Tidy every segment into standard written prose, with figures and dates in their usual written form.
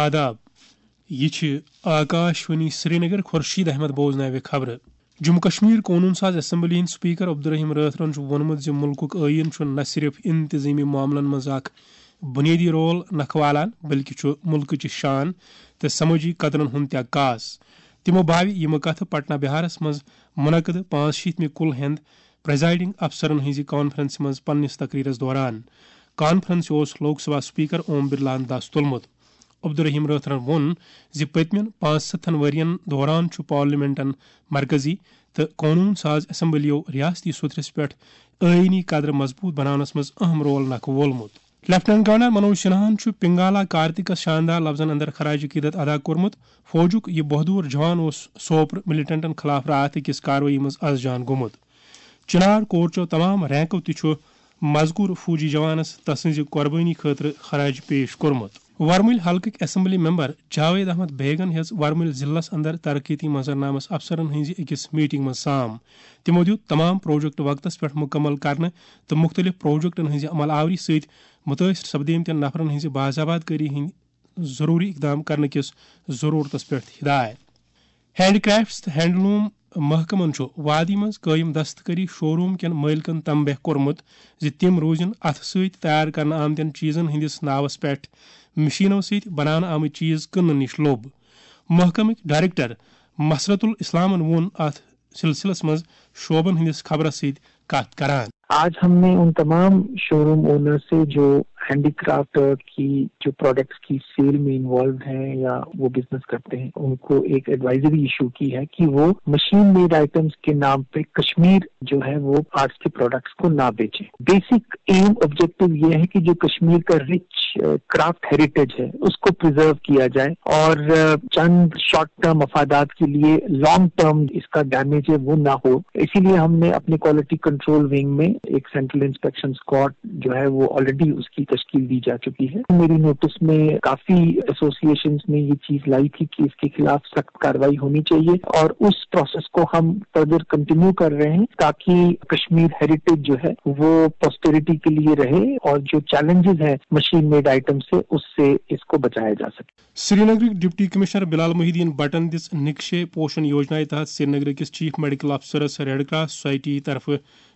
آداب یہ آکاشوانی سری نگر خورشید احمد بوزناوِ خبر جموں کشمیر قونون ساز اسمبلی ہند سپیکر عبدالرحیم رٲتھرن وونمت ملکک عین نہ صرف انتظامی معاملن مز اخ بنیادی رول نکھوالان بلکہ ملکچ شان تو سمٲجی قدرن ہند تہ عکاس تمو باوِ یم کتھ پٹنہ بہارس مز منعقد 65 کل ہند پریزائڈنگ افسرن ہزِ کانفرنس مز پننس تقریرس دوران کانفرنس لوک سبھا سپیکر اوم برلاہن دس تلمت عبدالرحیم رٲتھرن ووٚن زِ پٔتمٮ۪ن 5-7 ؤرین دوران پارلیمنٹن مرکزی تو قونون ساز اسمبلیو ریاستی سترس پٮ۪ٹھ آئینی قدر مضبوط بناونس مز اہم رول نکھٕ وولمت لیفٹنٹ گورنر منوج سنہاہن پنگالا کارتکس شاندار لفظن اندر خراج عقیدت ادا کورمت فوجک یہ بہادور جوان سوپر ملٹنٹن خلاف رات أکِس کاروٲیی مز از جان گوٚمُت چنار کورچو تمام رینکو تہ مذکور فوجی جوانس تسٕنزِ قۄربٲنی خٲطرٕ خراج پیش کورمت ورمل حلقٕکۍ اسمبلی ممبر جاوید احمد بیگن ہیژ ورمل ضلعس اندر ترقیتی منظرنامس افسرن ہٕنزِ أکِس میٹنگ مز سام تمو دیُت تمام پروجیکٹ وقتس پٮ۪ٹھ مکمل کرنہٕ تہٕ مختلف پروجیکٹن ہٕنزِ عمل آوری سۭتۍ متٲثر سپدیمتٮ۪ن نفرن ہٕنزِ باضابط کٲری ہٕنٛدۍ ضروٗری اقدام کرنہٕ کِس ضروٗرتس پٮ۪ٹھ ہدایت ہینڈ کرافٹس تہٕ ہینڈلوٗم محکمن وادی مز قٲیم دستکٲری شو روٗم کٮ۪ن مٲلکن تنبیہ کوٚرمُت زِ تِم روزن اتھٕ سۭتۍ تیار کرنہٕ آمتٮ۪ن چیٖزن ہٕنٛدِس ناوس پٮ۪ٹھ مشینو سۭتۍ بناونہٕ آمٕتۍ چیٖز کٕننہٕ نِش لوٚب محکمٕکۍ ڈائریکٹر مسرت الاسلامن ووٚن اتھ سلسلس منٛز شعوبن ہٕنٛدِس خبرس سۭتۍ کتھ کران آج ہم نے ان تمام شو روم اونر سے جو ہینڈی کرافٹ کی جو پروڈکٹس کی سیل میں انوالوڈ ہیں یا وہ بزنس کرتے ہیں ان کو ایک ایڈوائزری ایشو کی ہے کہ وہ مشین میڈ آئٹمس کے نام پہ کشمیر جو ہے وہ آرٹس کے پروڈکٹس کو نہ بیچیں. بیسک ایم آبجیکٹو یہ ہے کہ جو کشمیر کا رچ کرافٹ ہیریٹیج ہے اس کو پریزرو کیا جائے اور چند شارٹ ٹرم مفادات کے لیے لانگ ٹرم اس کا ڈیمیج ہے وہ نہ ہو. اسی لیے ہم نے اپنے کوالٹی کنٹرول ونگ میں ایک سینٹرل انسپیکشن اسکواڈ جو ہے وہ آلریڈی اس کی تشکیل دی جا چکی ہے. میری نوٹس میں کافی ایسوسیشنز نے یہ چیز لائی تھی کہ اس کے خلاف سخت کارروائی ہونی چاہیے اور اس پروسیس کو ہم فردر کنٹینیو کر رہے ہیں تاکہ کشمیر ہیریٹیج جو ہے وہ پوسٹیریٹی کے لیے رہے اور جو چیلنجز ہیں مشین میڈ آئٹم سے اس سے اس کو بچایا جا سکے. Srinagar deputy commissioner Bilal Mohiuddin بٹن دِژ نکشے پوشن یوجنا تحت سری نگر کس چیف میڈیکل افسرس ریڈ کراس سوسائٹی طرف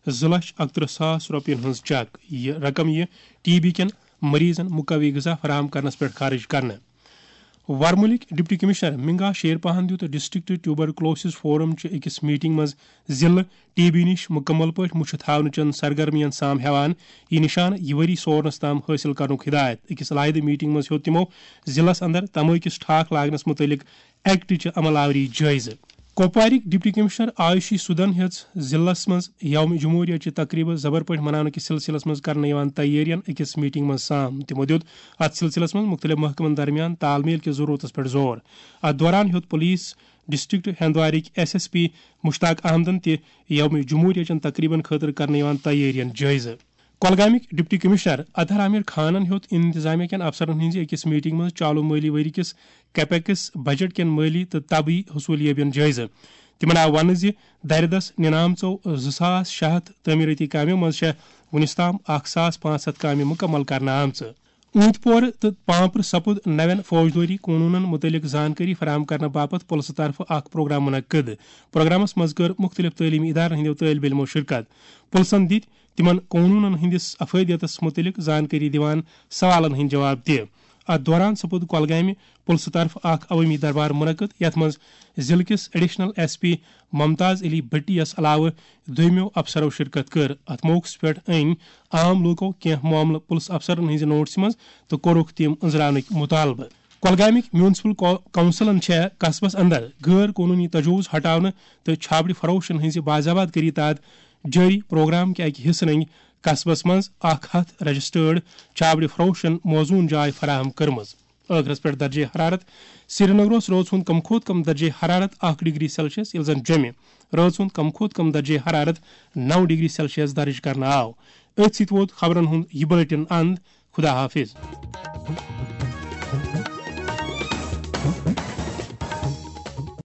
2,61,000 رۄپیَن ہٕنٛز چیک. یہ رقم ٹی بی کٮ۪ن مریضن مقوی غذا فراہم کرنس پٮ۪ٹھ خرچ کرنہٕ. ورملک ڈپٹی کمشنر منگا شیرپاہن دیُت ڈسٹرکٹ ٹیوبرکلوسس فورم چہِ أکِس میٹنگ منٛز ضلع ٹی بی نش مکمل پٲٹھۍ مُچھِ تھاونہٕ چٮ۪ن سرگرمین سام ہیوان یہ نشانہٕ یہ ؤری سورنس تام حٲصِل کرنُک ہدایت. أکِس علاحدٕ میٹنگ منٛز ہیوٚت تِمو ضلعس اندر تماکِس ٹھاک لاگنس متعلق ایکٹٕچہِ عمل آوری جٲیزٕ. کۄپوارٕکۍ ڈپٹی کمشنر آیوشی سودن ہیژ ضلعس منٛز یوم جمہوریہ چہِ تقریبہٕ زبر پٲٹھۍ مناونہٕ کِس سلسلس منٛز کرنہٕ یِوان تیٲرین أکِس میٹنگ منٛز سام. تِمو دیُت اتھ سلسلس منٛز مختلف محکمن درمیان تال میل کِس ضروٗرتس پٮ۪ٹھ زور. اتھ دوران ہیوٚت پُلیٖس ڈسٹرکٹ ہندوارٕکۍ SSP مشتاق احمدن تہِ یوم جمہوریہ چٮ۪ن تقریبن خٲطرٕ کرنہٕ یِوان تیٲرین جٲیزٕ. کۄلگامٕکۍ ڈپٹی کمشنر اطہر عامر خانن ہیوٚت انتظامیہ کٮ۪ن افسرن ہٕنٛزِ أکِس میٹنگ منٛز چالوٗ مٲلی ؤری کِس کیپیکس بجٹ کٮ۪ن مٲلی تہٕ طبی حصوٗلیٲبین جٲیزٕ. تِمن آو وننہٕ زِ دَرِ دَس نِنہٕ آمژو 2,600 تعمیٖرٲتی کامیو منٛز چھےٚ وُنیُس تام 1,500 کامہِ مُکمل کرنہٕ آمژٕ. اوٗنٛتۍ پورٕ تہٕ پامپرٕ سپُد نوٮ۪ن فوجدٲری قونوٗنن مُتعلق زانکٲری فراہم کرنہٕ باپتھ پُلسہٕ طرفہٕ اکھ پروگرام منعقد. پروگرامس منٛز کٔر مُختٔلِف تعلیٖمی اِدارن ہٕنٛدیو طٲلبہِ علمو شرکت. پُلسن دِتۍ تِمن قونوٗنن ہٕنٛدِس افٲدیتس مُتعلق زانکٲری دِوان سوالن ہٕنٛدۍ جواب تہِ. اتھ دوران سپُد کۄلگامہِ پُلسہٕ طرفہٕ اکھ عوٲمی دربار منعقد یتھ منٛز ضلعہٕ کِس ایڈیشنل SP ممتاز علی بھٹی یس علاوٕ دوٚیمٮ۪و افسرو شرکت کٔر. اتھ موقعس پٮ۪ٹھ أنۍ عام لوٗکو کینٛہہ معاملہٕ پُلسہٕ افسرن ہٕنٛزِ نوٹسہِ منٛز تہٕ کوٚرُکھ تِم أنٛزراونٕکۍ مُطالبہٕ. کۄلگامٕکۍ میونسپل کونسلن چھےٚ قصبس اندر غٲر قونوٗنی تجوُز ہٹاونہٕ تہٕ چھاپڑِ فروشن ہٕنٛزِ باضابط کٲری تحت جٲری پروگرام کہِ اکہِ حصہٕ رٔنگۍ قصبس منٛز 100 رجسٹٲرڈ چھاپڑِ فروشن موزوٗن جاے فراہم کٔرمٕژ. ٲخرس پٮ۪ٹھ درجے حرارت سری نگرس روز ہُنٛد کم کھۄتہٕ کم درجے حرارت 1 ڈگری سیلسیس ییٚلہِ زن جوٚمہِ رٲژ ہُنٛد کم کھۄتہٕ کم درجے حرارت 9 ڈگری سیلسیس درج کرنہٕ آو. أتھۍ سۭتۍ ووت خبرن ہُنٛد یہِ بُلیٹن اند. خدا حافظ.